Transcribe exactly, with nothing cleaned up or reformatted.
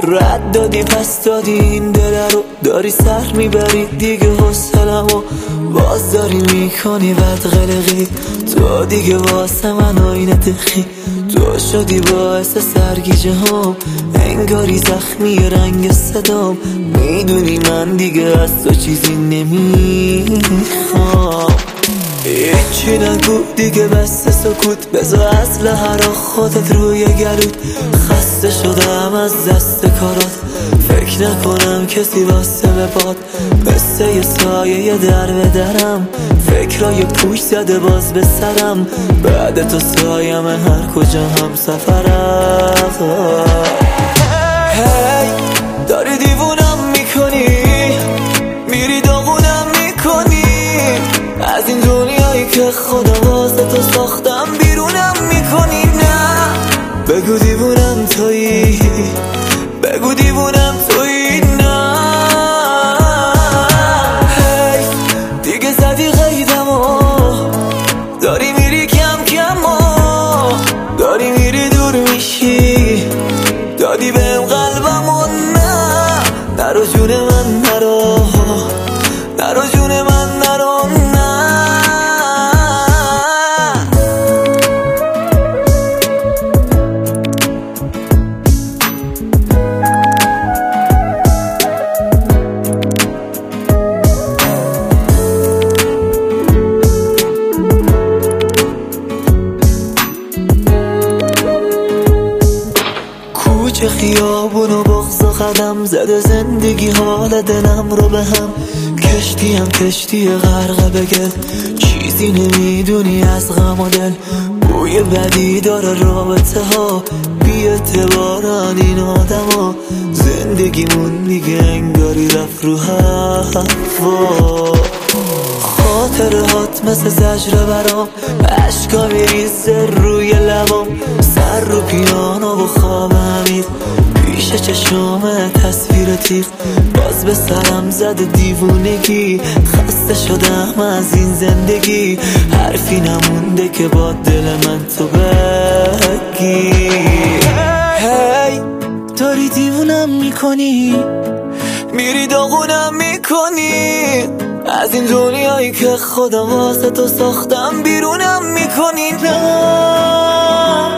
رد دادی پس دادی این دل رو، داری سر میبری دیگه حوصله‌مو باز داری میکنی بد قلقی. تو دیگه واسه من آینه دخی، تو شدی باعث سرگیجه هم، انگاری زخمی رنگ صدام. میدونی من دیگه از تو چیزی نمیخوام. هیچی نگو دیگه بس سکوت، بذار از لحرا خودت روی گلود. خسته شدم از دست کارات، فکر نکنم کسی واسه بپاد. مثل یه سایه یه در به درم، فکرای پوش زده باز به سرم. بعد تو سایم هر کجا هم سفرم. هی داری دیوونم میکنی، میری داغونم میکنی از این دنیایی که خدا واسه تو ساختم. بیرونم میکنی نه بگو دیوونم تویی، بگو دیوونم تویی. نه حیف دیگه زدی قیدمو، داری میری کم کم و داری میری دور میشی. دادی بهم قلبمو نه نرو جون من نرو، نرو جون من نرو. کوچه خیابون و بغض و قدم زده زندگی حال دلم رو به هم. کشتی هم کشتی غرقه بگل، چیزی نمیدونی از غم و دل. بوی بدی داره رابطه ها، بی اعتبارن این آدم ها. زندگیمون دیگه انگاری رفت رو هوا. خاطرهات مثل زجر برام، عشقا میریزه روی لبام. سر رو پیانو و خواب عمیق، پیش چشم تصویر تیغ. باز به سرم زد دیوونگی، خسته شدم از این زندگی. حرفی نمونده که با دل من تو بگی. هی داری دیوونم میکنی، میری داغونم میکنی از این دنیایی که خدا واسه تو ساختم. بیرونم میکنی نه